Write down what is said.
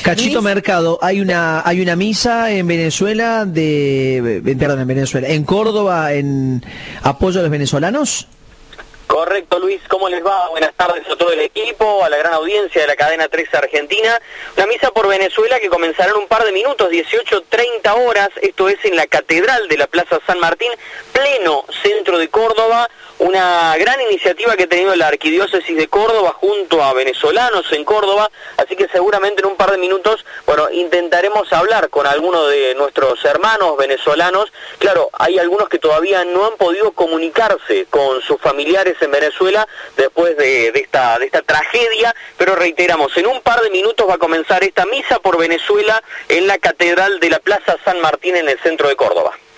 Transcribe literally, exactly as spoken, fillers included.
Cachito Luis. Mercado, hay una hay una misa en Venezuela de eh, perdón, en Venezuela, en Córdoba en apoyo a los venezolanos. Correcto, Luis, ¿cómo les va? Buenas tardes a todo el equipo, a la gran audiencia de la cadena tres Argentina. Una misa por Venezuela que comenzará en un par de minutos, dieciocho treinta horas, esto es en la Catedral de la Plaza San Martín, pleno centro de Córdoba. Una gran iniciativa que ha tenido la Arquidiócesis de Córdoba junto a venezolanos en Córdoba, así que seguramente en un par de minutos, bueno, intentaremos hablar con algunos de nuestros hermanos venezolanos. Claro, hay algunos que todavía no han podido comunicarse con sus familiares en Venezuela después de, de, esta, de esta tragedia, pero reiteramos, en un par de minutos va a comenzar esta misa por Venezuela en la Catedral de la Plaza San Martín en el centro de Córdoba.